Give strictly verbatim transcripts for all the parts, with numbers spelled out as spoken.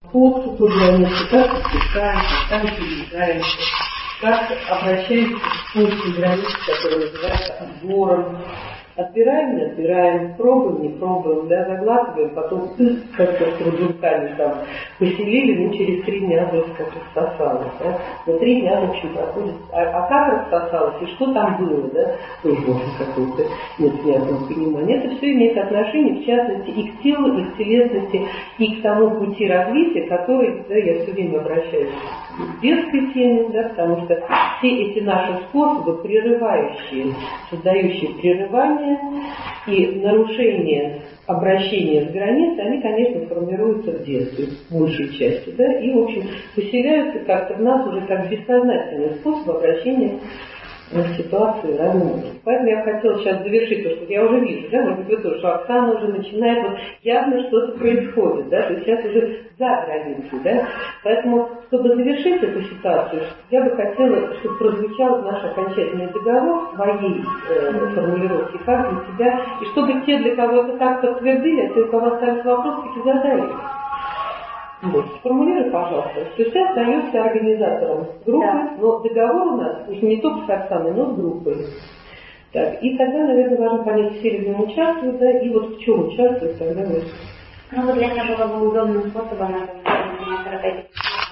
подступы к границе, как подпускаемся, как передвигаемся, как обращаемся к пункту границы, который называется отбором. Отбираем, не отбираем, пробуем, не пробуем, да, заглатываем, потом как-то с руками там поселили, ну через три дня вроде как рассосалось, да, но три дня в общем проходит, а, а как рассосалось и что там было, да, тоже в общем какого-то нет ясного понимания. Это все имеет отношение, в частности, и к телу, и к телесности, и к тому пути развития, который, да, я все время обращаюсь к детской теме, да, потому что все эти наши способы, прерывающие, создающие прерывание и нарушение обращения с границей, они, конечно, формируются в детстве, в большей части, да, и, в общем, поселяются как-то в нас уже как бессознательный способ обращения в ситуации разным образом. Поэтому я хотела сейчас завершить то, что я уже вижу, да, может быть, вы тоже, что Оксана уже начинает, вот явно что-то происходит, да, то есть сейчас уже за границей, да, поэтому, чтобы завершить эту ситуацию, я бы хотела, чтобы прозвучал наш окончательный договор в своей э, формулировке, как для тебя, и чтобы те, для кого это так подтвердили, а те, у кого остались вопросы, таки задали. Вот. Сформулируй, пожалуйста, что ты остаешься организатором группы, да. Но договор у нас уже не только с Оксаной, но с группой. Так, и тогда, наверное, важно понять, все ли в нем участвуют, да, и вот в чем участвуют, тогда мы... Ну, вот для меня было бы удобным способом, например,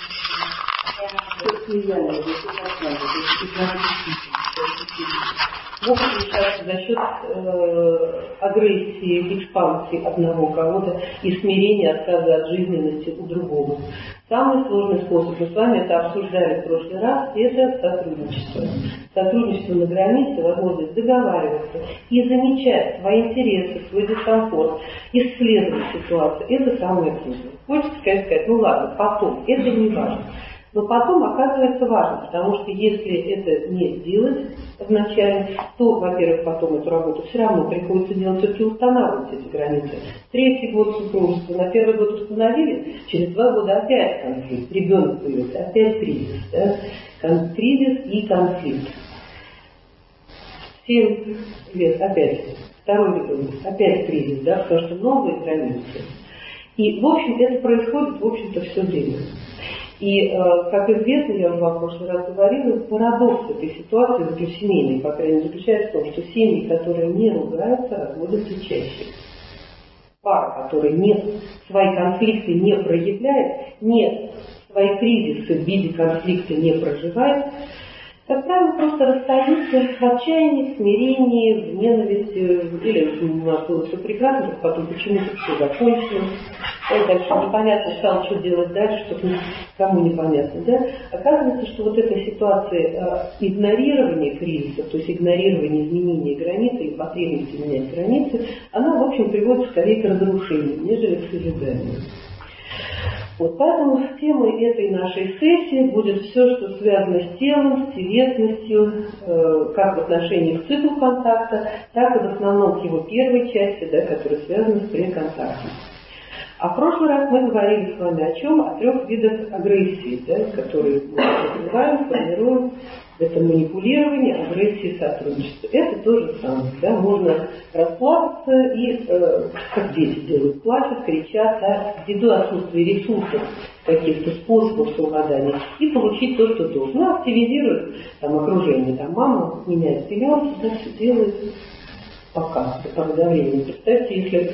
могут решаться за счет э, агрессии, экспансии одного кого-то и смирения, отказа от жизненности у другого. Самый сложный способ, мы с вами это обсуждали в прошлый раз, это сотрудничество. Сотрудничество на границе, возможность договариваться и замечать свои интересы, свой дискомфорт, исследовать ситуацию. Это самое трудное. Хочется сказать, сказать, ну ладно, потом, это не важно. Но потом оказывается важно, потому что если это не сделать вначале, то, во-первых, потом эту работу все равно приходится делать, все-таки устанавливать эти границы. Третий год супружества, на первый год установили, через два года опять конфликт, ребенок появился, опять кризис, да? Кризис и конфликт. Семь лет опять, второй ребенок, опять кризис, да, потому что новые границы. И, в общем, это происходит, в общем-то, все время. И, э, как известно, я уже вам в прошлый раз говорила, парадокс этой ситуации, для семейной, по крайней мере, заключается в том, что семьи, которые не ругаются, разводятся чаще. Пара, которая не, свои конфликты не проявляет, не свои кризисы в виде конфликта не проживает, как правило, просто расстаются в отчаянии, в смирении, в ненависти, или у нас было все прекрасно, потом почему-то все закончилось. И дальше непонятно стало, что делать дальше, что кому непонятно. Да? Оказывается, что вот эта ситуация э, игнорирования кризиса, то есть игнорирования изменения границ или потребности менять границы, она, в общем, приводит скорее к разрушению, нежели к созиданию. Вот поэтому темой этой нашей сессии будет все, что связано с телом, с телесностью, э, как в отношении к циклу контакта, так и в основном к его первой части, да, которая связана с преконтактом. А в прошлый раз мы говорили с вами о чем? О трех видах агрессии, да, которые мы развиваем, формируем. Это манипулирование, агрессия и сотрудничество. Это то же самое. Да? Можно расплакаться и, э, как дети делают, плачут, кричат, да, ввиду отсутствия ресурсов, каких-то способов совладания, и получить то, что должен. Ну, активизирует там, окружение. Там, мама меняет пеленки, да, все делает пока, до поры до времени. Представьте, если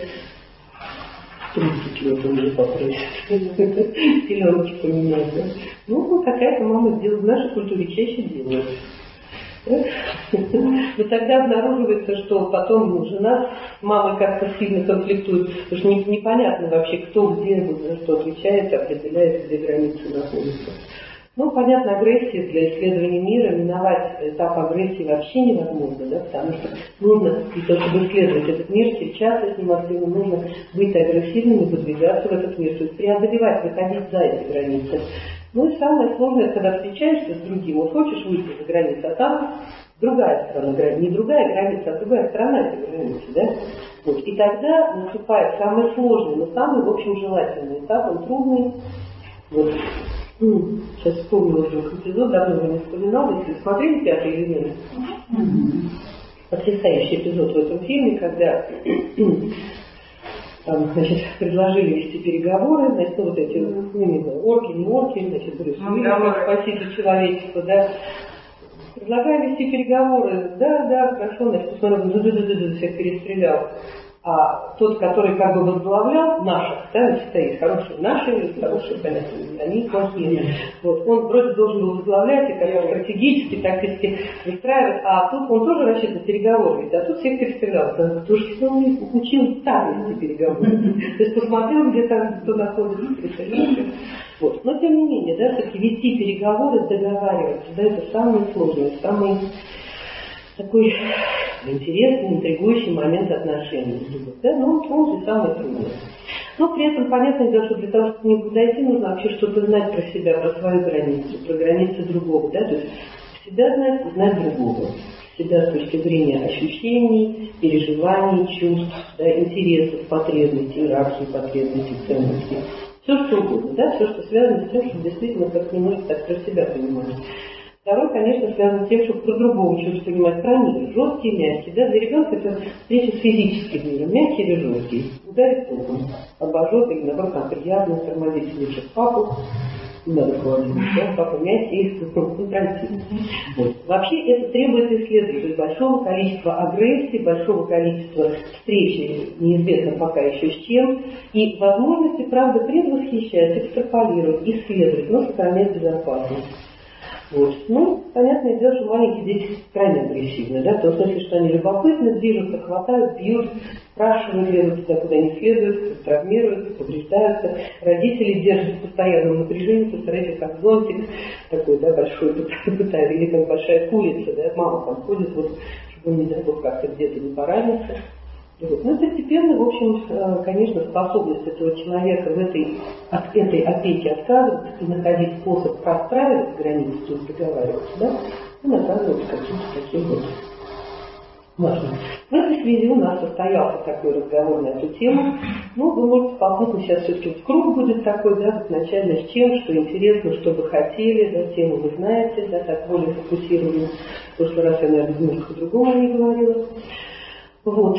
тридцать лет уже попросит пеленочки поменять, да? Ну, какая-то мама сделает, в нашей культуре чаще делает. Да? Но тогда обнаруживается, что потом ну, жена с мамой как-то сильно конфликтует, потому что непонятно вообще, кто где за что отвечает, определяет, где границы находятся. Ну, понятно, агрессия для исследования мира, миновать этап агрессии вообще невозможно, да, потому что нужно, для того, чтобы исследовать этот мир, встречаться с ним активно, нужно быть агрессивным и подвигаться в этот мир, то есть преодолевать, выходить за эти границы. Ну и самое сложное, когда встречаешься с другим, вот хочешь выйти за границу, а там другая сторона границы, не другая граница, а другая сторона этой границы, да? Вот. И тогда наступает самый сложный, но самый, в общем, желательный этап, он трудный. Вот. Сейчас вспомнила вдруг эпизод, давно его не вспоминала, если смотрели «Пятый элемент». Mm-hmm. Потрясающий эпизод в этом фильме, когда там, значит, предложили вести переговоры, значит, ну, вот эти, ну, не знаю, орки, не орки, значит, Брюс Уиллис, как спаситель человечества, да, предлагали вести переговоры, да, да, хорошо, значит, посмотрел, да-да-да-да, всех перестрелял. А тот, который как бы возглавлял наших, да, стоит хорошие наши, хорошие, понятно, они плохие. Вот, он вроде должен был возглавлять и как стратегически, тактически выстраивать, а тут он тоже рассчитывал переговоры, ведь, а тут всех перестрелял. Потому что он не учил так вести переговоры. То есть посмотрел, где там кто находится, перестрелял. Вот. Но тем не менее, да, все-таки вести переговоры, договариваться, да, это самое сложное, самый такой интересный, интригующий момент отношений. Да? Ну, он же самый трудный. Но при этом понятно, что для того, чтобы никуда идти, нужно вообще что-то знать про себя, про свою границу, про границы другого. Да? То есть себя знать, знать другого. Себя с точки зрения ощущений, переживаний, чувств, да, интересов, потребностей, иерархии потребностей, ценностей. Все что угодно, да? Все, что связано с тем, чтобы действительно как немножко так про себя понимать. Второй, конечно, связан с тем, чтобы про другого чувство понимать, про мир, жесткий, мягкий. Да? Для ребенка это встреча с физическим миром, мягкий или жесткий. Ударит током, обожжет или, наоборот, там приятно, тормозить, слышит папу, не надо холодить, да? Папа мягкий, контрактивный. Вот. Вообще это требует исследования, то есть большого количества агрессии, большого количества встреч, неизвестно пока еще с чем, и возможности, правда, предвосхищать, экстраполировать, исследовать, но сохранять безопасность. Вот. Ну, понятное дело, что маленькие дети крайне агрессивны, да, в том смысле, что они любопытны, движутся, хватают, бьют, спрашивают, лезут туда, куда не следует, травмируются, повреждаются. Родители держат в постоянном напряжении, представляете, как зонтик такой, да, большой, пытают, или как большая курица, да, мама там ходит, вот, чтобы он, не дай бог, как-то где-то не поранился. Вот. Ну, постепенно, в общем, конечно, способность этого человека в этой, от этой опеки отказываться и находить способ простраивать границы, то есть договариваться, да, он оказывается каким-то таким вот важным. В этой связи у нас состоялся такой разговор на эту тему. Ну, вы можете попутно сейчас все-таки в круг будет такой, да, вот начально с чем, что интересно, что вы хотели, да, тему вы знаете, да, так более фокусированно. В прошлый раз я, наверное, немножко по-другому не говорила. Вот.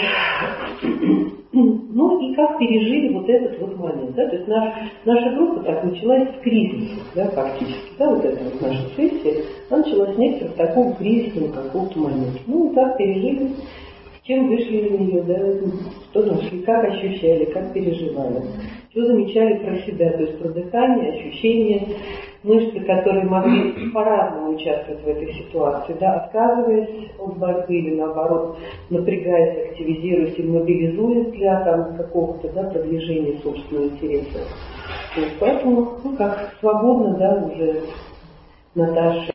Ну и как пережили вот этот вот момент, да, то есть наш, наша группа так началась с кризиса, да, фактически, да, вот эта вот наша сессия, она началась с некоторого такого кризисного какого-то момента. Ну и так пережили, с чем вышли из нее, да, что нашли, как ощущали, как переживали, что замечали про себя, то есть про дыхание, ощущения, мышцы, которые могли по-разному участвовать в этой ситуации, да, отказываясь от борьбы или наоборот напрягаясь, активизируясь и мобилизуясь для там, какого-то, да, продвижения собственного интереса. Вот, поэтому, ну как свободно, да, уже Наташа.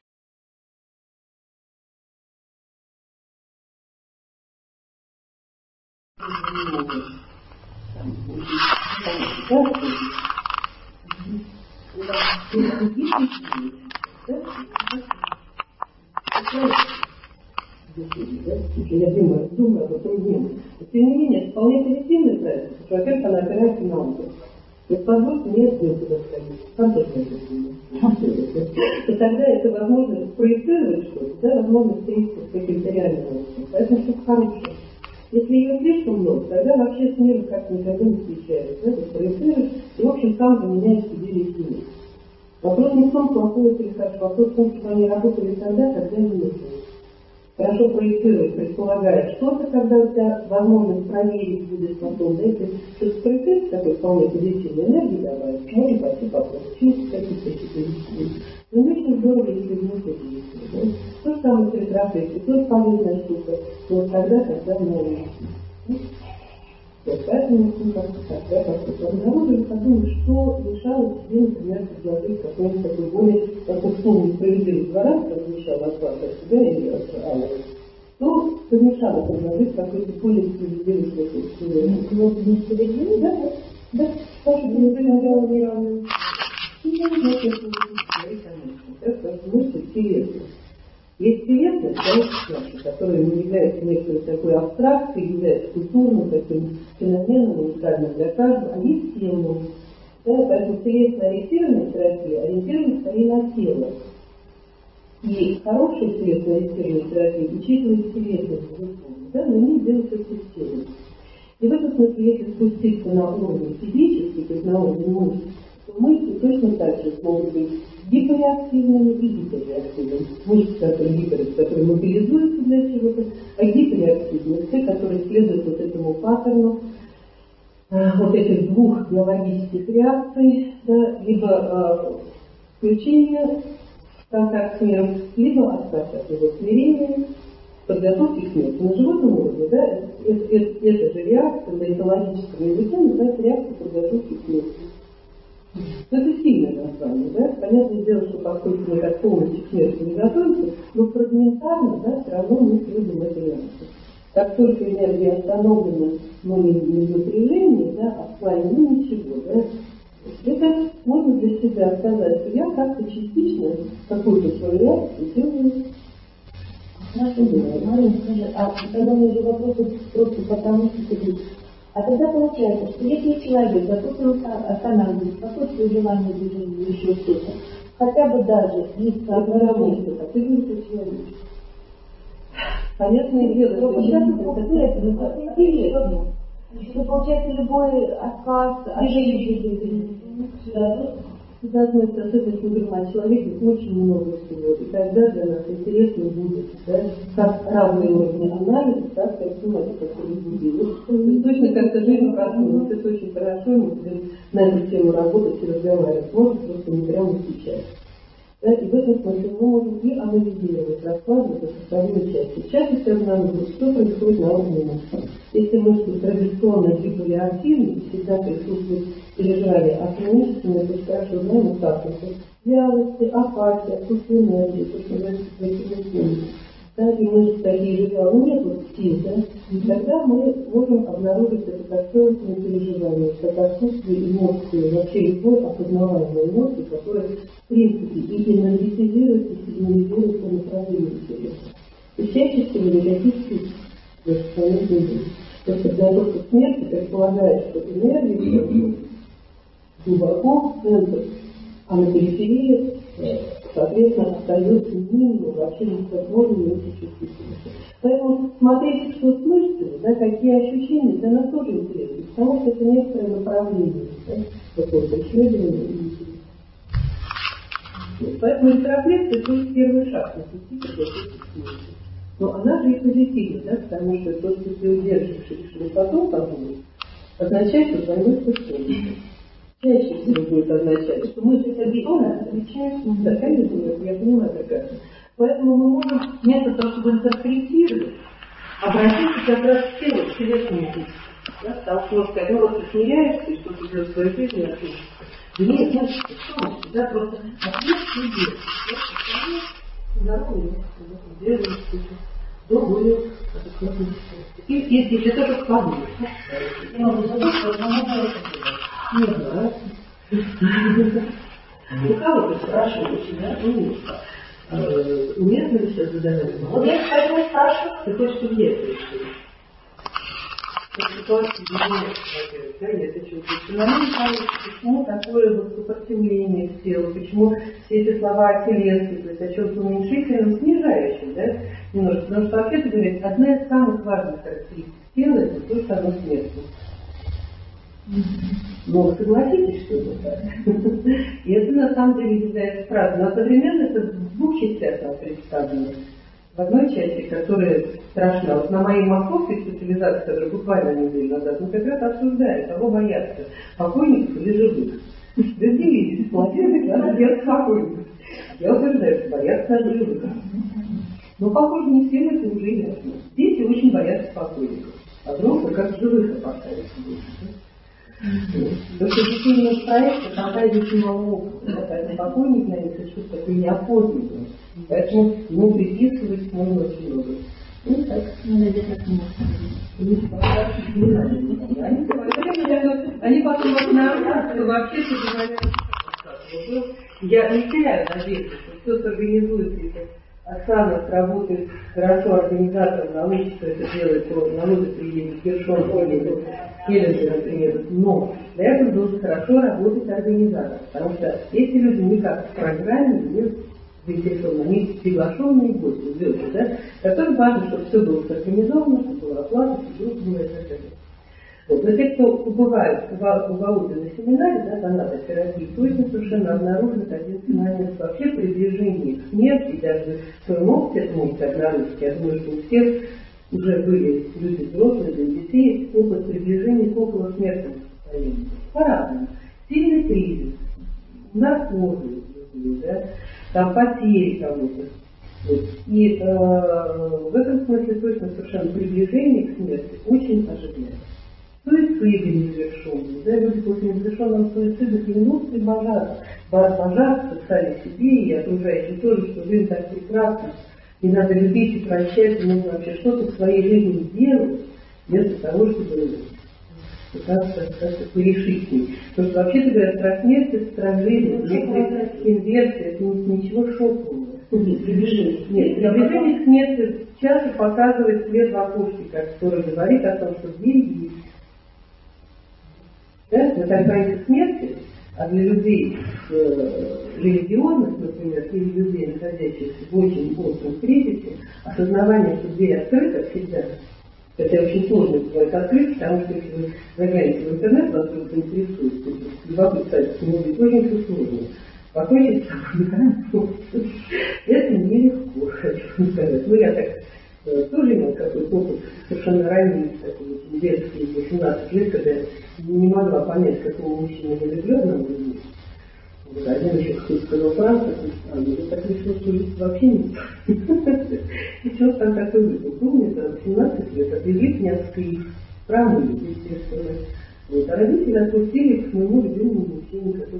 Я думаю, думаю об этом дне. Тем не менее, вполне позитивный проект. Во-первых, она опирается на опыт. То есть позвольте мне сделать туда сходить. Сам тоже это. И тогда это возможно проецировать что-то, да, возможно встретиться с каким-то реальным опытом. Поэтому что-то хорошее. Если ее слишком много, тогда вообще с миром как-то никогда не встречается. Да? Ты проецируешь, и в общем сам заменяешь себе личность. Вопрос не в том, плохое или хорошо, вопрос в том, что они работали тогда, когда не нужно. Хорошо проецировать, предполагая что-то, когда у тебя возможность проверить будет потом, да, если что-то проецировать, такой вполне позитивной энергии добавить, можно пойти попробовать, чувствовать какие-то позитивные. Но не очень здорово, если вместе действовать. Да? То же самое с ретрофлексией, тоже полезная штука, но вот тогда, когда можно. Вот, поэтому, ну, как-то так, да, как-то обнаружили, подумали, что мешало себе, например, предложить какой-нибудь такой более, как условно, справедливый гарант, как звучал от вас, от себя или от Аллы, то помешало предложить какой-то более справедливый способ. Ну, не справедливый, да? Да, потому что мы были делали неравные. И я не знаю, что говорить, конечно, потому что мысли интересны. Есть телесность, конечно, которая не является некой такой абстракцией, является культурным таким феноменом, уникальным для каждого, а есть телом. Да, поэтому телесно-ориентированная терапия ориентирована скорее на тело. И хорошая телесно-ориентированная терапия учитывает телесность, да, но не делает все с телом. И в этом смысле, если спуститься на уровень физический, то есть на уровень мышц, то мышцы точно так же могут быть гиперреактивными и гиперреактивными. Мышцы, которые гиперы, которые мобилизуются для чего-то, а гиперреактивные, те, которые следуют вот этому паттерну, вот этих двух биологических реакций, да, либо э, включение в контакт с миром, либо отказ от его смирения, подготовки к смерти. На животном уровне, да, это, это, это, это же реакция на экологическом языке называется реакция подготовки к смерти. Это сильное название, да? Понятное дело, что поскольку мы как полностью к смерти не готовимся, но фрагментарно, да, все равно мы следуем этой реакции. Как только энергия остановлена, но не в напряжении, да, а в плане, ну ничего, да, это можно для себя сказать, что я как-то частично какую-то свою реакцию делаю. Хорошо, Марина, скажи, а тогда у меня же вопрос просто потому, что ты... А тогда получается, что если человек, допустим, останавливается, какое свое желание движения, еще что-то, хотя бы даже из работы, а ты видишь человек. Понятное дело, что это интересно. Что получается любой отказ, движение, с одной стороны, мы говорим о человеке очень много всего, и тогда для нас интересно будет, да, как разные уровни анализа, так и автоматика, которые будем. Точно как-то жизнь проснулась, это очень хорошо, мы будем на эту тему работать и разговаривать, может, просто не прямо сейчас. Да, и в этом смысле мы можем и анализировать, раскладывать по составной части. Сейчас если обнаружить, что происходит на уровне мышц. Если мышцы традиционно гиперреактивны, всегда присутствуют или жрали отмышечные, то хорошо знаем, как это. Вялости, апатия, отсутствие энергии, то, что называется, да, и мышцы такие же вялые, ну нет вот сил, да, и тогда мы можем обнаружить это как целостное переживание, как отсутствие эмоций, вообще любой опознаваемой эмоции, которая в принципе и энергетизирует, и сигнализирует по направлению интереса. И чаще всего никаких чувств в остальных не будет. То, что подготовка к смерти предполагает, что энергия глубоко в центр, а на периферии, соответственно, остается минимум, вообще невозможно меньше чувствительности. Поэтому смотрите, что с мышцами, да, какие ощущения, для нас тоже интересно, потому что это некоторое направление, да, какое-то исследование. Поэтому рефлексия – это первый шаг на пути подготовки к смерти. Но она же и позитивна, да, потому что то, что ты удерживаешь и решил потом подумать, означает, что твои мысли вспомнят. Чаще всего будет означать, что мы это объективно отвечаем, да, конечно, я понимаю прекрасно. Поэтому мы можем вместо того, чтобы интерпретировать, обратиться как раз к телу, к телесному пути. Да, столкнув, сказать, ну вот ты смиряешься, и что ты делаешь в своей жизни, отлично. Да нет, значит, что значит, да, просто ответ к себе. Здоровый, держимся, до более адекватных. И если это только подумать. Я могу забыть, что одному это не знаю. У кого ты спрашиваешь, да? Ну, уместно ли сейчас задавать? Вот я поэтому спрашиваю. Ты хочешь, чтобы я это решила? Ситуация меняется, во-первых, да, я это чувствую. Но мне кажется, почему такое вот сопротивление к телу, почему все эти слова телесные, то есть о чем-то уменьшительном, снижающем, да, немножко. Потому что вообще-то говорить, одна из самых важных характеристик тела – это то, что оно смертно. Но согласитесь, что это так. И это на самом деле является правдой. Но одновременно это в двух частях нам представлено. В одной части, которая страшна. Вот на моей московской специализации, которая буквально неделю назад, мы как раз обсуждали, кого бояться, покойников или живых. Разделились. Молодец, надо делать покойников. Я утверждаю, что боятся даже живых. Но, похоже, не всем это уже ясно. Дети очень боятся покойников. А взрослые как живых опасаются больше. Потому что детей нет проекта, фантазии очень мало опыта. Поэтому покойник, наверное, это что-то такое неопознанное. Поэтому ему приписывать можно очень много. Ну так. Надо где-то к нему. Они потом обнаружат, что вообще-то говорят, я не теряю надежды, что все сорганизуется, если Оксана сработает хорошо организатором, научится это делать, то на лодке приедет Гершон, Ольга, Келлинджер, например. Но для этого должен хорошо работать организатор, потому что эти люди никак в программе не заинтересованы, они приглашенные гости, звезды, да, которым важно, чтобы все было организовано, чтобы была оплата, чтобы было и так далее. Вот. Но те, кто побывает у Володи на семинаре, да, тонатотерапии, точно совершенно обнаружит один момент. Вообще при движении к смерти, даже в своем опыте это можете обнаружить. Я думаю, что у всех уже были люди взрослые, для детей, опыт приближения к околосмертному состоянию. По-разному. Сильный кризис, наркозы, да, там потери кого-то. Вот. И э, в этом смысле точно совершенно приближение к смерти очень ожидается. Суициды незавершенные. Да, люди после незавершенного суицида клянутся и божатся. Божатся сами себе и окружающим тоже, что жизнь так прекрасна. И надо любить и прощать, и нужно вообще что-то в своей жизни сделать, вместо того, чтобы пытаться как-то порешить с ним. Потому что вообще-то говорят, про смерть это про жизнь, инверсия, это ничего шокового. Нет, приближение. Нет, приближение к смерти часто показывает свет в окошке, который говорит о том, что дверь есть. Да? Мы так боимся смерти, а для людей э, религиозных, например, или людей, находящихся в очень остром кризисе, осознавание, что дверь открыта всегда. Это очень сложно бывает открыть, потому что если вы заглянете в интернет, вас вдруг интересует, любопытно, кстати, может быть очень все сложно. Покончить с собой, это нелегко, хочу сказать. Ну, я так э, тоже имел какой-то опыт совершенно ранний, такой очень детский, восемнадцать лет, когда я не могла понять, какого мужчины я влюбленного люблю. Вот, один еще кто-то сказал, Франц, такой странный, я так решила, что жизнь вообще не и что там такой выпал? Помню, это восемнадцать лет, отвели меня в Киев, промыли, естественно. Вот, а родители отпустили к моему любимому мужчине, который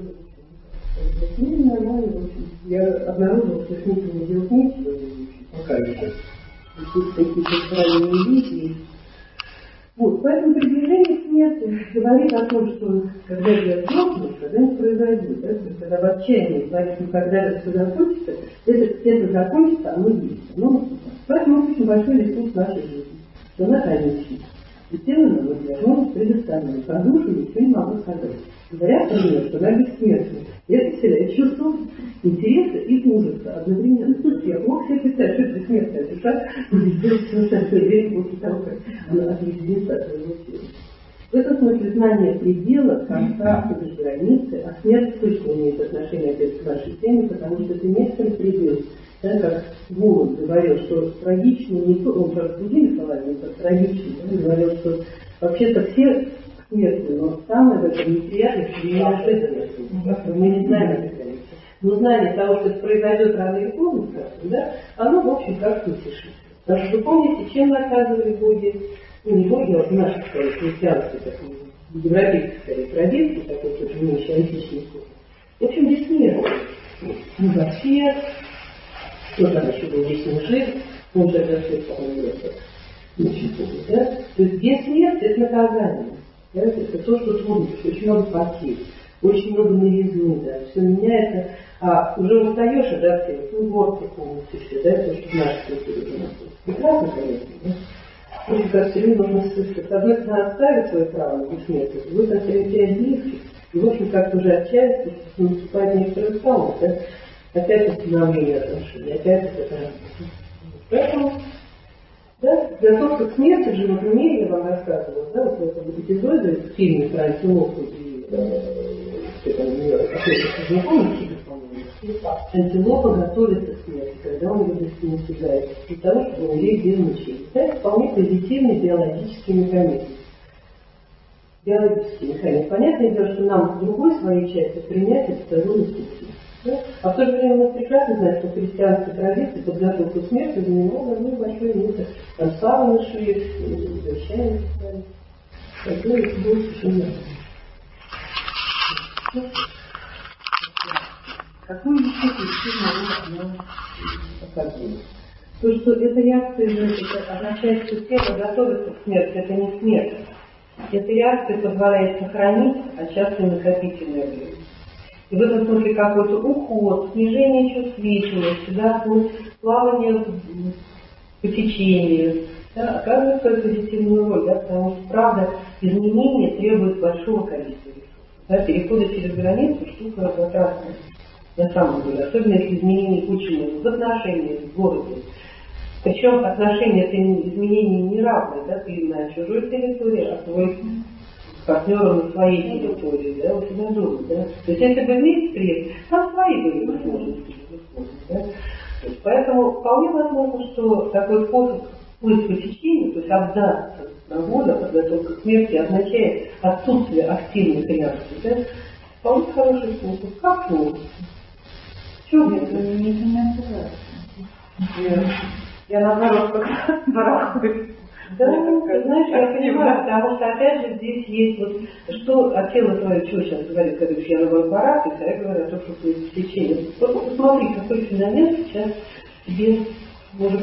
ну, нормально, в общем. Я обнаружила, что с ним не делать нечего, пока еще. И тут какие-то странные вещи. Вот, поэтому приближение к смерти говорит о том, что когда я сдохну, когда-нибудь произойдет. Да? То есть, когда в отчаянии говорит, что когда это все закончится, это, это закончится, оно есть. Оно наступает. Поэтому очень большой ресурс нашей жизни. Что она конечна. И тело нам возможность предоставлено. Про душу ничего не могу сказать. Говорят, например, что она бессмертна. И это вселяет чувство интереса и ужаса одновременно. Я плохо себе представляю, что это бессмертная душа будет делать совершенно время после того, как она отъединится от своего тела. В этом смысле знание предела, конца и границы, а смерть точно имеет отношение опять к нашей теме, потому что это некоторый предел. Да, как Волод говорил, что трагично не то, он просто другими словами, это трагично, он говорил, что вообще-то все смертны, но самое в этом неприятное, что неожиданно. Мы не знаем этой границы. Но знание того, что это произойдет рано или поздно, да, оно, в общем, как-то утешит. Потому что вы помните, чем наказывали боги, ну не боги, а наши, скорее, христианские, такие, европейские, скорее, традиции, такой тоже меньше античный код. В общем, бессмертие. Ну, вообще, кто там еще был вечно жив, он же это все, по-моему, очень помнит, да? То есть бессмертие – это наказание. Да? Это то, что трудится, очень много потерь, очень много новизны, да, все меняется, а уже устаешь адаптировать, ну, вот полностью все, да, то, что в нашей культуре у нас есть. Прекрасно, конечно, да? Очень, как все время нужно слышать, с одной стороны, оставить свое право на бессмертие, с другой стороны, терять близких, и, в общем, как-то уже отчаиваться, что наступает некоторая усталость, да? Опять восстановление отношений, опять это работа. Поэтому, да, готовка к смерти в живом мире, я вам рассказывала, да, вот в этом эпизоде, в фильме про антилопу и антилопа готовится к смерти, когда он ее достигает, для того, чтобы умереть без мучений. Это вполне позитивный биологический механизм. Биологический механизм. Понятное дело, что нам в другой своей части принять это довольно сложно. Да? А в то же время мы прекрасно знаем, что в христианской традиции подготовку к смерти занимала довольно большое место. Там саваны шли, возвращались. Это было совершенно. Какую еще причину мы показываем? То, что эта реакция это означает, что тело готовится к смерти, это не смерть. Эта реакция позволяет сохранить, а часто и накопить энергию. И в этом смысле какой-то уход, снижение чувствительности, да, плавание по течению, да, оказывает свою позитивную роль, да, потому что, правда, изменения требуют большого количества ресурсов. Да, переходы через границу штука затратная. На самом деле, особенно если изменений очень много в отношениях, в городе. Причем отношения это изменения не равные, да, ты на чужой территории, а твой партнером на своей территории, да, у себя дома, да. То есть если бы вместе приехали, там свои были возможности, безусловно, да. То есть, поэтому вполне возможно, что такой способ плыть по течению, то есть отдаться на волю, подготовка к смерти означает отсутствие активных реакций, да. Вполне хороший способ. Как плохо? Чего мне это не согласна? Я наоборот как барахуюсь. Да, ты знаешь, я понимаю, потому что опять же здесь есть вот, что от тела твое, что сейчас говорит, когда я наоборот барахуюсь, а я говорю о том, что ты в течение. Вот посмотри, какой феномен сейчас тебе может,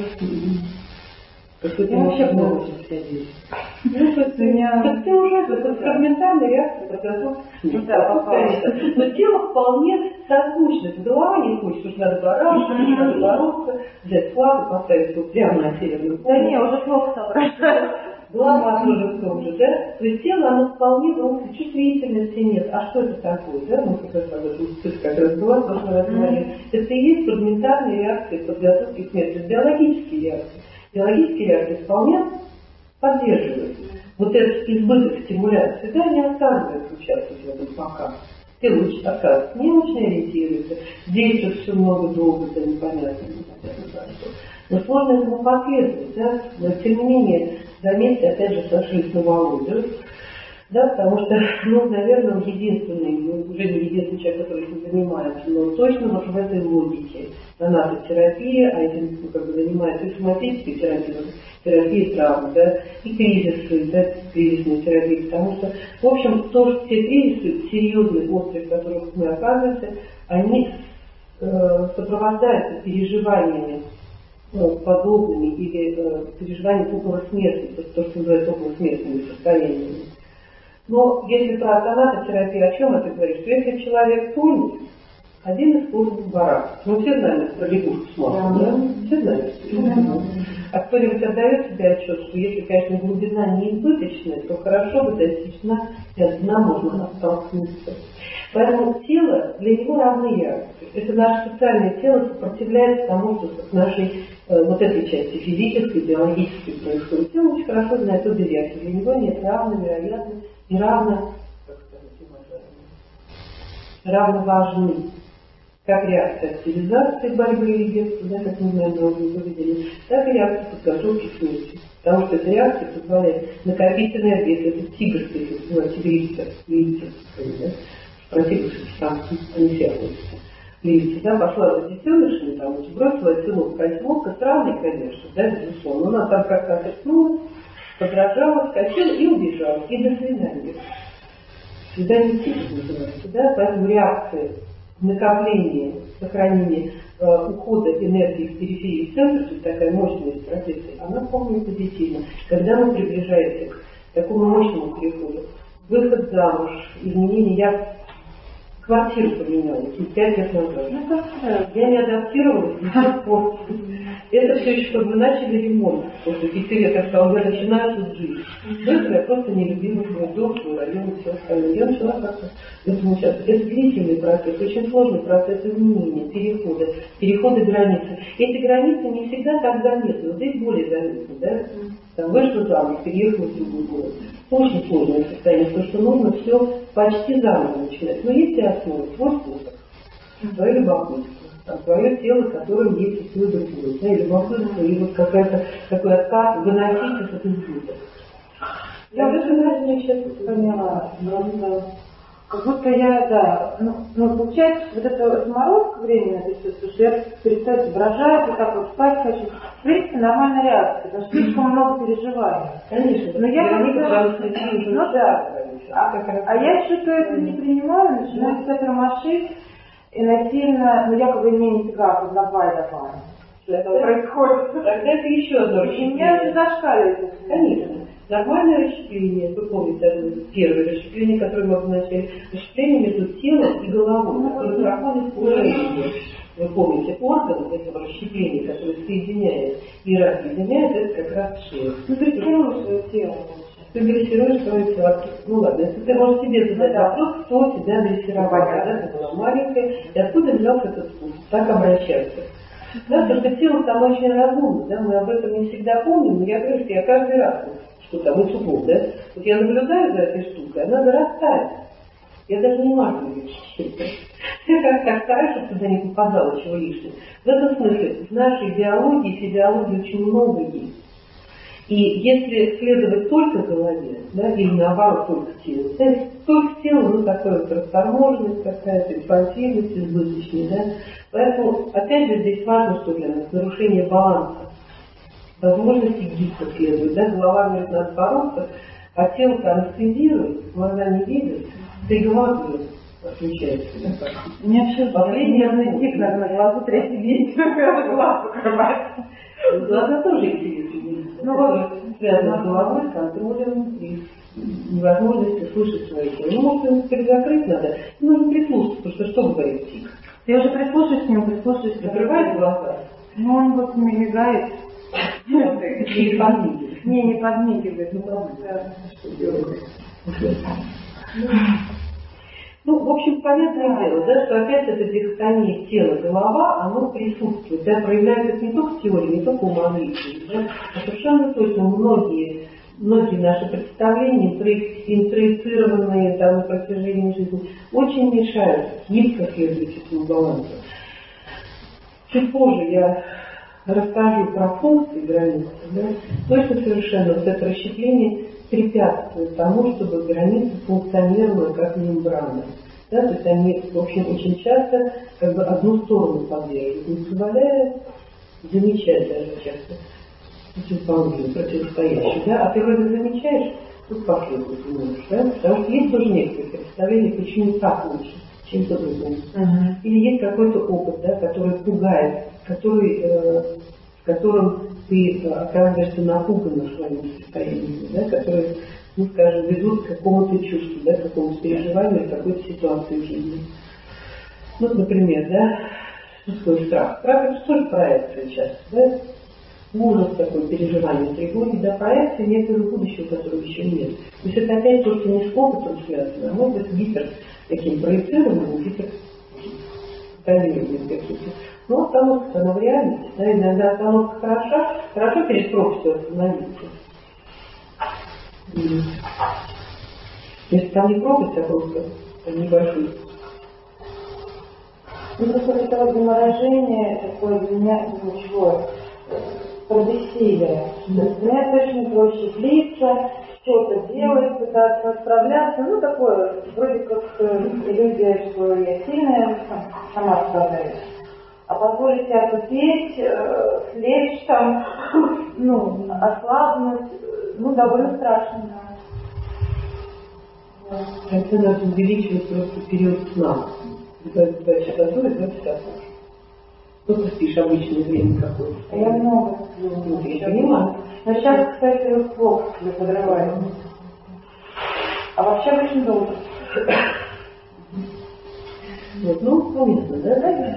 какой ты вообще много сейчас здесь. Ну, то есть, ты уже это фрагментарная реакция подготовки к смерти. Но тело вполне созвучно. Голова не хочет, что надо бороться, надо бороться, взять флаг и поставить его прямо на северную полосу. Да не, уже плохо соображаю. Голова тоже в том же, да? То есть тело, оно вполне громко, чувствительности нет. А что это такое, да? Ну, как раз об этом как раз была в прошлый раз говорили. Это и есть фрагментарные реакции подготовки к смерти. Это биологические реакции. Биологические реакции вполне поддерживают. Вот этот избыток стимуляции, да, не отказывается участвовать в этом пока. Ты лучше отказывается, не очень ориентируется. Действует все много долго, да, непонятно, непонятно за что. Но сложно этому последовать, да. Но тем не менее, заметьте, опять же, сошлись на Володю. Да, потому что, ну, наверное, он единственный, ну, уже не единственный человек, который этим занимается, но точно вот в этой логике. Донатотерапия, а этим, ну, как бы занимается и соматической терапией, терапией травм, да, и кризисы, да, кризисной терапии, потому что, в общем, то, что все кризисы серьезные, острые, в которых мы оказываемся, они э, сопровождаются переживаниями, ну, подобными или э, переживаниями около смерти, то, то, что называется околосмертными состояниями. Но если про донатотерапию, о чем это говорит? Что если человек тонет, один из способов бороться. Мы все знаем про лягушку с маслом, да? Все знаем. Да. А кто-нибудь отдает себе отчет, что если, конечно, глубина не избыточная, то хорошо бы достичь дна, и от дна можно оттолкнуться. Поэтому тело, для него равны реакции. Это наше социальное тело сопротивляется тому, что с нашей э, вот этой части физической, биологической происходит. Тело очень хорошо знает обе реакции. Для него нет равно, вероятно, и равно, как сказать, равно важны. Как реакция активизации борьбы или бегства, да, как мы знаем должное поведение, так и реакция подготовки к смерти. Потому что эта реакция позволяет накопить энергию, если это тигр, если это ну, тигрица, львица, да, противившись там, они все охотятся. Львица, да, пошла за детенышами, там, бросила село в кольцо, странный, конечно, да, безусловно, но она там как-то отдохнула, подражала, скачала и убежала, и до свидания. Свидание тигр называется, да, поэтому реакция накопление, сохранение э, ухода энергии в периферии центра, то есть такая мощность процесса, она вполне позитивна. Когда мы приближаемся к такому мощному переходу, выход замуж, изменения, я квартиру поменяла пять лет назад. Ну, я не адаптировалась до сих пор. Это все еще, чтобы мы начали ремонт. После пяти лет я сказала, я начинаю тут жить. Быстро я просто не любила свой дом, свой район и все остальное. Я начала как-то этому участвовать. Это длительный процесс, очень сложный процесс изменения, перехода, перехода границы. Эти границы не всегда так заметны. Вот здесь более заметны, да? Там вышла замуж, переехала в другой город. Очень сложное состояние, потому что нужно все почти заново начинать. Но есть и основа, свой способ, свое любопытство, там, свое тело, которым есть свой другой, да, и любопытство, и вот какая-то такой отказ, выносить этот избыток. Я в этом разуме сейчас поняла, но как будто я, да, ну, ну получается, вот это заморозка временная, то есть, что я перестаю соображать, вот так вот спать хочу. В принципе, нормальная реакция, потому что слишком много переживаний. Конечно, но я как-то... Ну да, а, а я что-то это не принимаю, начинаю писать ромаши, и насильно, ну якобы имею себя давай, давай. Что это происходит? Тогда это еще одно расщепление. И меня это зашкаливает. Конечно. Нормальное расщепление, вы помните, первое расщепление, которое мы обозначали, расщепление между телом и головой, которое проходит по шее. Вы помните, орган этого расщепления, который соединяет и разъединяет, это как раз шея. Ну, притянули свое тело. Ты дрессируешь свое тело. Ну ладно, если ты можешь себе задать вопрос, кто тебя дрессировал, когда ты была маленькая, и откуда взялся этот способ, так обращаться. Да, потому что тело там очень разумно, да, мы об этом не всегда помним, но я говорю, что я каждый раз, что там и супруг, да? Вот я наблюдаю за этой штукой, она зарастает. Я даже не могу ее читать. Я как-то стараюсь, чтобы туда не попадало чего лишнего. В этом смысле в нашей идеологии, в идеологии очень много есть. И если следовать только голове, да, или наоборот только телу, да, только тело, ну, такая вот расторможенность какая-то, инфантильность избыточная, да. Поэтому, опять же, здесь важно, что для нас нарушение баланса, возможности гибко следует, да, голова говорит, надо бороться, а тело анестезирует, глаза не видят, да и голова отключается. Да, у меня вообще последний язык на глазу, третий день, глаз закрывается. Глаза тоже интересны. Ну, вот, связано с головой, с контролем и невозможностью слышать свои тело. Ну, может, его перезакрыть надо. Нужно прислушаться, потому что что говорит тик? Я уже прислушаюсь к нему, прислушаюсь. Закрывает глаза? Ну, он вот не мигает. Не подмигивает. Не, не подмигивает. Ну, просто что делает. Ну, в общем, понятное дело, да, что опять эта дихотомия тела-голова, оно присутствует, да, проявляется не только в теории, не только в умозрительности, да, а совершенно точно многие, многие наши представления, интроицированные там на протяжении жизни, очень мешают гибко следовать этому балансу. Чуть позже я расскажу про функции границы, да, точно совершенно вот это расщепление препятствует тому, чтобы граница функционировала как мембрана. Да, то есть они, в общем, очень часто как бы одну сторону подвергают, не позволяя замечать даже часто противоположную, противостоящую. Да? А ты вроде замечаешь, тут последовать не можешь, да? Потому что есть тоже некоторые представления, почему так лучше, чем по-другому. Uh-huh. Или есть какой-то опыт, да, который пугает, который, э, в котором ты оказываешься напуган на своем состоянии, да, которые, ну, скажем, ведут к какому-то чувству, да, к какому-то переживанию, к какой-то ситуации в жизни. Ну, например, да, что такое страх? Страх — это тоже проекция часто, да? Ужас такой, переживание, тревоги, да, проекция некоторого будущего, которого еще нет. То есть это опять то, что не с опытом связано, а может быть гипер таким проецированным, гипер какие-то. Но остановка, она в реальности, да, иногда остановка хороша, хорошо перед пропастью остановиться. Если там не пропасть, а просто небольшой. Ну, просто это вот заморожение такое для меня, ничего, прогрессивное. Для меня точно проще злиться, что-то делать, пытаться справляться. Ну, такое, вроде как иллюзия, что я сильная, сама справляюсь. А позволить себя потеть, э, слечь там, ну, ослабнуть, ну, довольно страшно. Это надо увеличивать просто период сна. Два часа до и два часа позже. Только спишь обычное время какое-то. А я много сплю. Ну, я понимаю. Но сейчас, кстати, вот плохо себе подрываю. А вообще очень долго. Вот, ну, понятно, да? Да.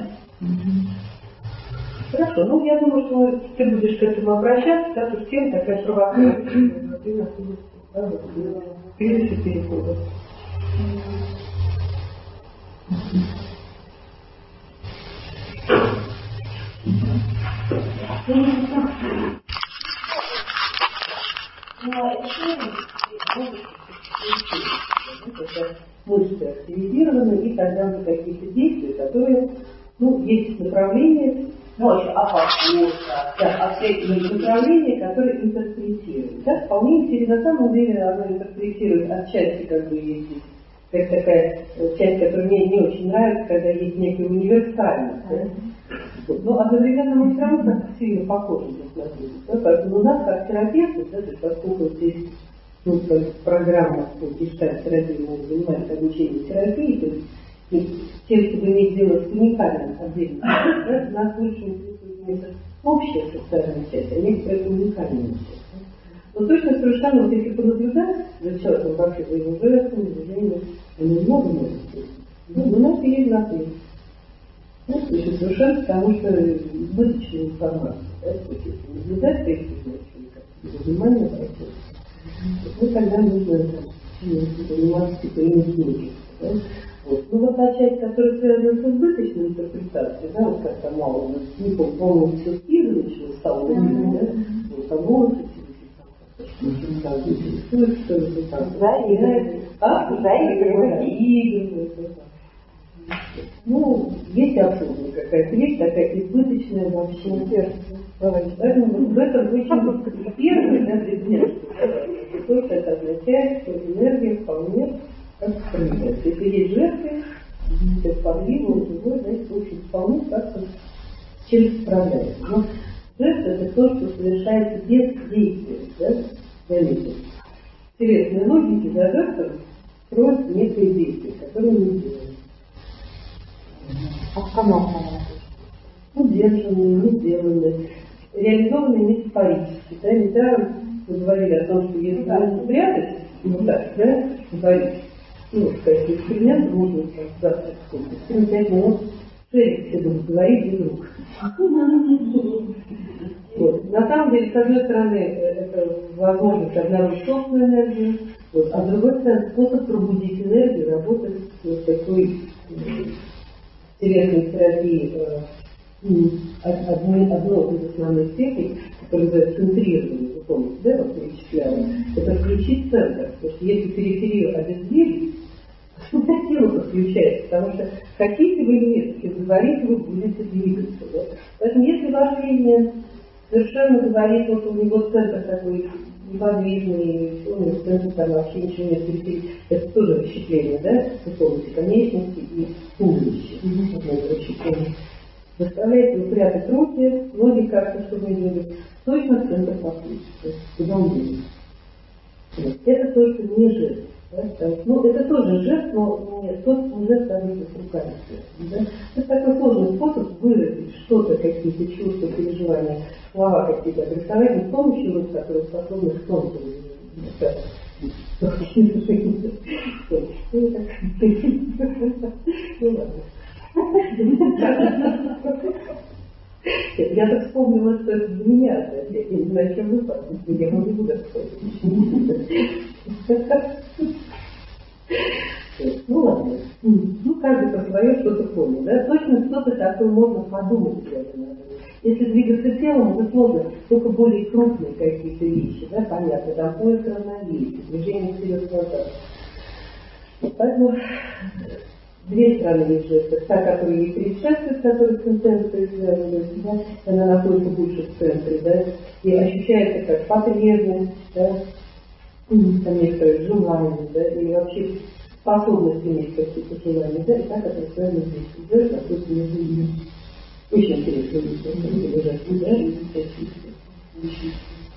Хорошо, ну я думаю, что ты будешь к этому обращаться, да, то есть тема такая провокационная, ты находишься, да, вот, в кризисе перехода. Мышцы активизированы, и тогда уже какие-то действия, которые, ну, есть направления, ну, очень опасные, да, а все эти направления, которые интерпретируют. Да, вполне интересно, на самом деле оно интерпретирует отчасти, как бы, есть как такая часть, которая мне не очень нравится, когда есть некая универсальность. Да? Но одновременно мы все равно как сильно похожи друг на друга. Да? Поэтому у нас, как терапевтов, да, то есть поскольку здесь, ну, программа по гештальт-терапии занимается обучением терапии, то есть и тем, чтобы иметь дело с уникальным отдельным, да, у нас лучше интересует общая социальная часть, а некоторая уникальная часть. Но точно совершенно, вот если понаблюдать за человеком вообще, за его жестами, движением, они много могут сделать. Но у нас есть запрет. Ну, то есть совершенно потому, что избыточная информация. Да? То есть если наблюдать за этим человеком, внимание обратить, то тогда нужно заниматься типа инициативой. Да? Вот. Ну вот та часть, которая связана с избыточной интерпретацией, да, вот как там мало, не помню, все скидывали, чего стало, да, вот, а волосы, Может, там интересует, что это там. Заигрывает. А? Заигрывает. Заигрывает. Ну, есть абсурдная какая-то вещь, такая избыточная вообще. Поэтому в этом очень первый для то, что это означает, что энергия вполне как справляется. Если есть жертвы, это подвижный, живой, значит, в общем, вполне как-то с чем справляется. Но жертва — это то, что совершается без действия, да, заметьте. Интересной логики за жертвой строят некие действия, которые мы делаем. Остановка. Удержанные, не сделанные, реализованные метафорически. Да, недаром мы говорили о том, что если надо спрятать, ну так, да, говорить, ну, сказать, эксперимент можно завтра сколько, пять минут, шерить все будут говорить и вдруг. Вот. На самом деле, с одной стороны, это возможность обнаружить собственную энергию, вот, а с другой стороны, способ пробудить энергию, работать вот такой телесной терапии. Одно, одно из основных техник, которое называется центрирование, вы помните, да, вот перечисляла, это включить центр. Потому что если периферию обездвижить, тело подключается, потому что хотите вы или нет, если говорите, вы будете двигаться. Да? Поэтому если ваше зрение совершенно говорит, вот у него центр такой неподвижный, у него центр там вообще ничего нет, периферии, это тоже расщепление, да, вы помните, конечности и туловище. Mm-hmm. Расщепление. Заставляете упрятать руки, ноги как-то, чтобы не двигать, точно в центр подключиться, куда он двигается. Это только не жест. Да? Ну, это тоже жест, но не тот жест, который с руками. Да? Это такой сложный способ выразить что-то, какие-то чувства, переживания, слова какие-то адресовать, не с помощью рук, которые способны к тонкому. Ну ладно. Я так вспомнила, что это для меня, я не знаю, чем вы пахнете, я могу не буду вспомнить. Ну ладно, ну каждый по свое что-то помнит, да? Точно что-то такое можно подумать. Если двигаться телом, это сложно, только более крупные какие-то вещи, да, понятно, там поиск равновесия, движение вперед-назад. Поэтому две стороны есть жеста. Та, которая ей предшествует, которая с интенцией связывается, да, она находится больше в центре, да, и ощущается как потребность, да, там некоторые желания, да, и вообще способность иметь какие-то желания, да, и так это связано здесь. Жест находится между ними. Очень интересно, люди лежат, да, и такие.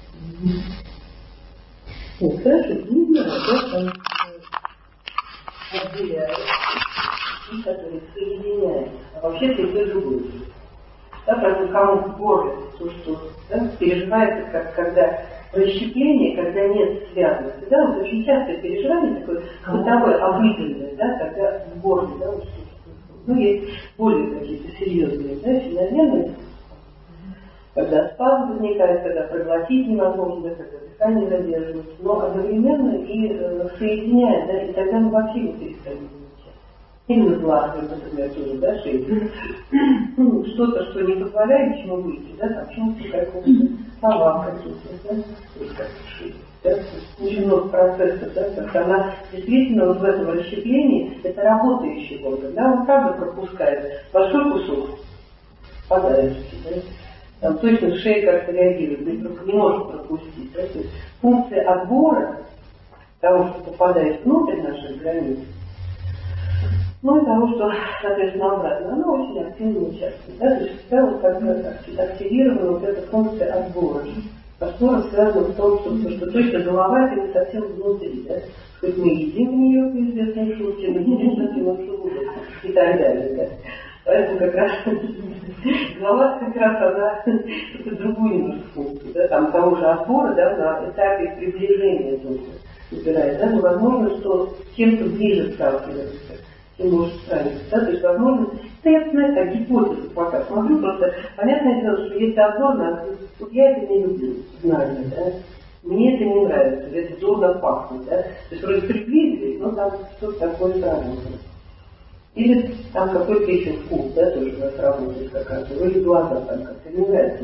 Ну, хорошо, не знаю, да, там отделяют, и которые соединяют, а вообще все это другое. Да, поэтому кому горе, то, что да, переживается, как когда расщепление, когда нет связанности, да, вот очень частое переживание такое бытовое, обыденное, да, когда в горле, да, вот что-то. Ну, есть более какие-то серьезные, да, феномены, когда спазм возникает, когда проглотить невозможно, когда дыхание задерживается, но одновременно и э, соединяет, да, и тогда мы вообще не перестаем замечать. Именно глаз, например, тоже, да, шея. Что-то, что не позволяет ничему выйти, да, там чувство какого-то, слова какие-то, да, тоже как шея. Да, очень много процессов, да, потому что она действительно вот в этом расщеплении, это работающий орган, да, он правда пропускает большой кусок, попадающий, да, там точно шея как-то реагирует, мы только не можем пропустить, да, то есть функция отбора того, что попадает внутрь наших границ, ну и того, что, соответственно, обратно, она очень активно участвует, да, то есть всегда вот как бы активирована вот эта функция отбора. Основа связана в том, что, что точно голова это не совсем внутри, да? Хоть мы едим в нее по известной шутке, мы едим совсем в желудок и так далее, да? Поэтому как раз голова как раз она это другую немножко функцию, да? Там того же отбора, да, на этапе приближения только выбирает, да? Но возможно, что чем-то ближе сталкивается, чем может справиться, да? То есть возможно, да я, знаете, так гипотезу пока смотрю, просто понятное дело, что если отбор, вот я это не люблю, знание, да, мне это не нравится, это дурно пахнет, да, то есть вроде приблизились, но там что-то такое странное. Или там какой-то еще вкус, да, тоже у нас работает как раз, или глаза там как-то не нравится мне как-то.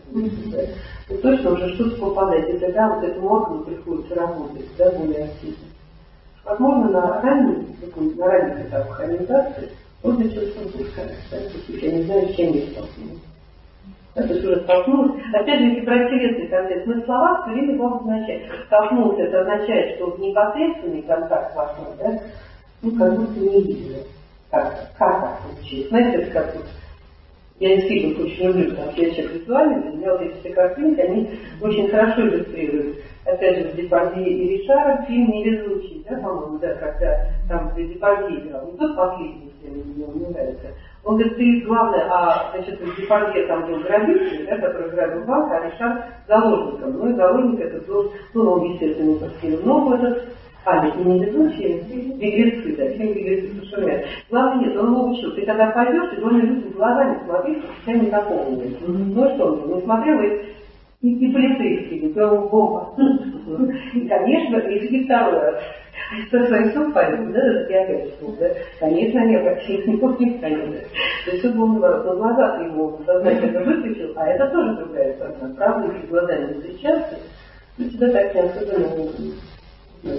Да? И точно уже что-то попадает, и тогда вот этому органу приходится работать, да, более активно. Возможно, на ранних, на ранних этапах ориентации он начался выпускать. Да? То есть я не знаю, с чем я столкнулась. Да, то есть уже столкнулась. Опять же, если про интересный контекст, мы в словах все время вам означает. Столкнулся, это означает, что непосредственный контакт вошел, да, ну, как будто не видели. Как, как так получилось? Знаете, это как вот, я действительно очень люблю, потому что я человек визуальный, для меня вот эти все картинки, они очень хорошо иллюстрируют. Опять же, Депардье и Ришар, фильм «Невезучий», да, по-моему, да, когда там Депардье играл, не тот последний, мне не нравится. Он говорит, ты главное, а, значит, Депардье там был грабитель, да, который грабил банк, а Ришар заложником. Ну и заложник этот был, ну, он, естественно, не постелил ногу этот, а, нет, не невезучий, беглецы, да, фильм «Беглецы» совершенно верно. Главное, нет, он его учил, ты когда пойдешь, ты должен людям глазами смотреть, что у тебя никакого нет. Ну что он, не смотрел, и И, и полицейский, прям бомба. И, конечно, и второй раз. Со своим совпадением, да, это я опять вспомнил, да? Конечно, они обратились не помню, конечно. То есть все было наоборот. Но глаза его сознательно выключил, а это тоже другая сторона. Правда, если глазами не встречаться, то тебя так не особенно не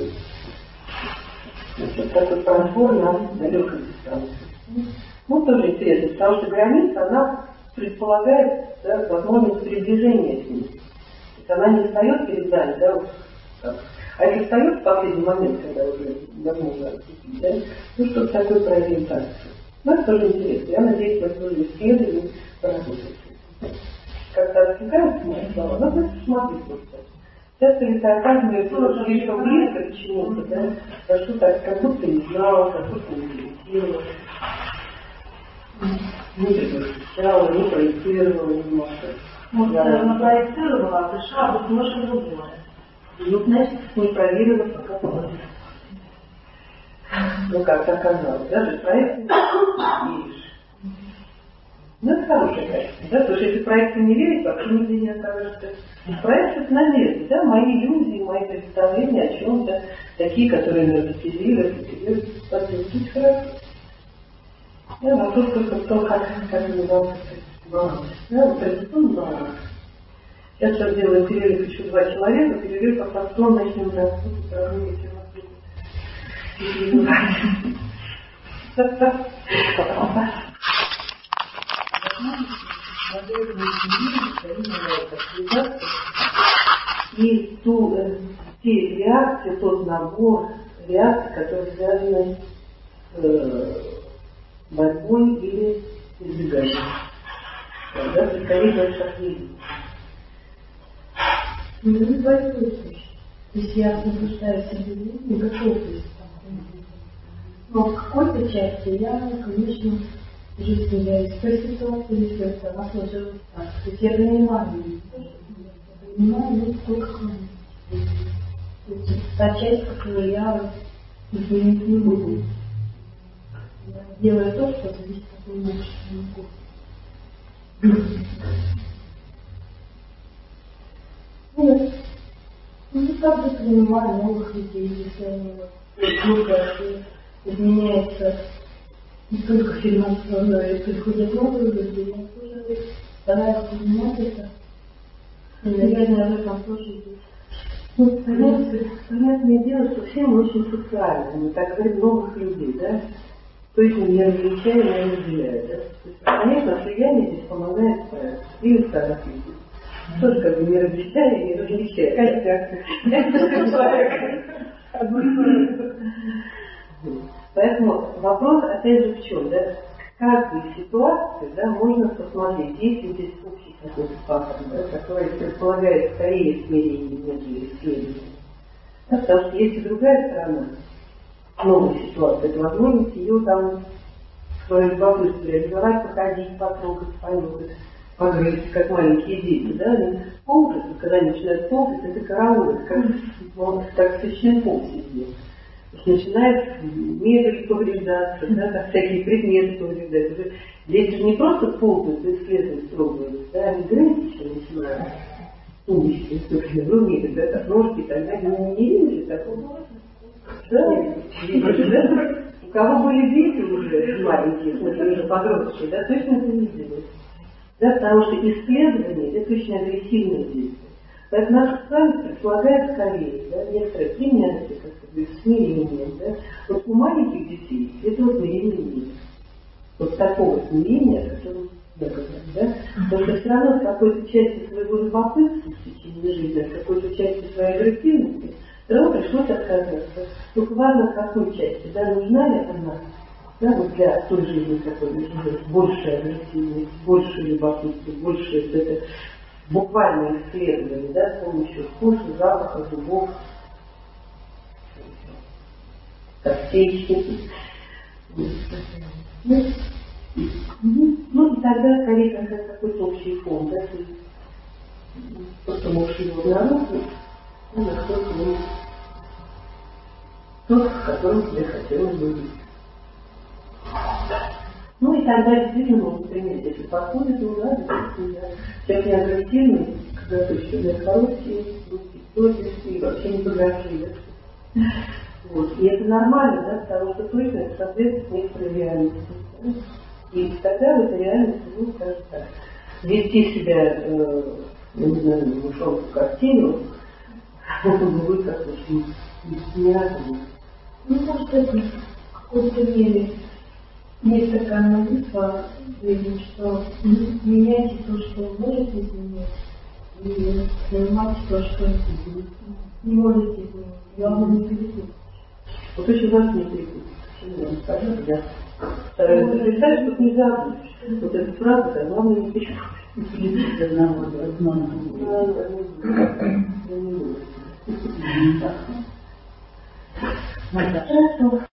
вот такой пробор на далекой дистанции. Ну, тоже интересно, потому что граница, она предполагает, да, возможность приближения к ней. То есть она не встает перед нами, да, вот так. А если встает в последний момент, когда уже возможно отступить, да, ну что-то такое про ориентацию. Ну, это тоже интересно. Я надеюсь, вы тоже исследовали, поработаете. Как-то отвлекаются мои слова, но просто смотрите просто. Часто это оказывается слишком близко к чему-то, да, а что так, как будто не знала, как будто не ориентировалась. Не предвосхищала, не проецировала немножко. Может, она проецировала, а пришла вот немножко другое. Ну, значит, не проверила, пока было. Ну, как оказалось, даже проект не веришь. Ну, это хорошее качество, да, потому что если проекту не верить, вообще нигде не окажется. Проект это надежда, да, мои иллюзии, мои представления о чем-то, такие, которые наркотизируют, и подписывать хорошо. Да, вопрос только в том, как, как назывался баланс. Да, вот традиционный баланс. Сейчас я делаю перерыв еще два человека, перерыв, а потом начнем рассказывать, сравнение, если у вас и ту, те реакции, тот набор реакций, которые связаны с э, борьбой или избеганием. Да, скорее больше ответить. Ну, не борьбой. То есть я побуждаю себе не готова. Но в какой-то части я, конечно, жизнь являюсь в той ситуации, если это она сложилась так. То есть я принимаю ее, я принимаю ее только к вам. То есть та часть, которую я изменить не могу. Я делаю то, что зависит от меня, что не могу. Нет. Ну, так же принимаю новых людей, если они вот много изменяется. Не только финансово, но и приходят новые люди, я тоже стараюсь понимать это. И, наверное, в этом тоже есть. Ну, понятное, понятное дело, что все мы очень социальны, мы так говорим, новых людей, да? То есть мы не различаем, не разделяем, да? То есть, понятно, влияние здесь помогает справиться. И старых людей. Тоже как бы не различая, не различая. Костяк. Человек. Поэтому вопрос, опять же, в чем, да? К каждой ситуации, да, можно посмотреть, есть ли здесь общий какой-то фактор, да, который предполагает скорее смирение, нежели исследование. Да, потому что есть и другая сторона новой ситуации, это возможность ее там свое любопытство реализовать, походить, потрогать, понюхать, погрызть, как маленькие дети, да, они ползают, когда они начинают ползать, это караул, как, ну, как сочный пол сидит. Начинает мебель повреждаться, да, как всякие предметы повреждаются. Дети же не просто ползают, исследуют, трогают, да, они грызть еще начинают. Умнички, ну, мебель, да, как ножки и так далее. Ну, не видели такого? Да, да. У кого были дети уже маленькие, в смысле, уже подростки, да, точно это видели. Да, потому что исследование – это очень агрессивное действие. Поэтому наша с вами предполагает скорее, да, некоторые принятие, как сказать, смирение. Да. Вот у маленьких детей этого смирения нет. Вот такого смирения, о котором я говорю, да. Потому что все равно с какой-то частью своего любопытства в течение жизни, с какой-то частью своей агрессивности, все равно пришлось отказаться. Только важно, какой части, да, нужна ли она, да, вот для той жизни, которой живет, большая агрессивность, большее любопытство, большее вот это буквальное исследование, да, с помощью вкуса, запаха, зубов, костей. Ну, ну и тогда скорее как какой-то общий фон, да, ты просто можешь его обнаружить, и насколько он тот, в котором тебе хотелось бы быть. Ну и тогда действительно можно принять, если подходит, ну да, действительно, человек не агрессивный, когда-то еще для короткие, русские точности и вообще не фотографии. Вот. И это нормально, да, потому что точно это соответствует некоторой реальности. Да? И тогда в этой реальности, ну, скажем так, вести себя, э, я не знаю, мышонку картину, будет как очень неразумно. Ну, может, это в какой-то мере есть такая молитва, что меняйте то, что можете изменить, и принимайте то, что не можете изменить. Главное, не перепутать. Вот очень важно не перепутать. Почему я скажу, я стараюсь записать, чтобы не забыть. Вот эта фраза, да, главное не перепутать. Хорошо.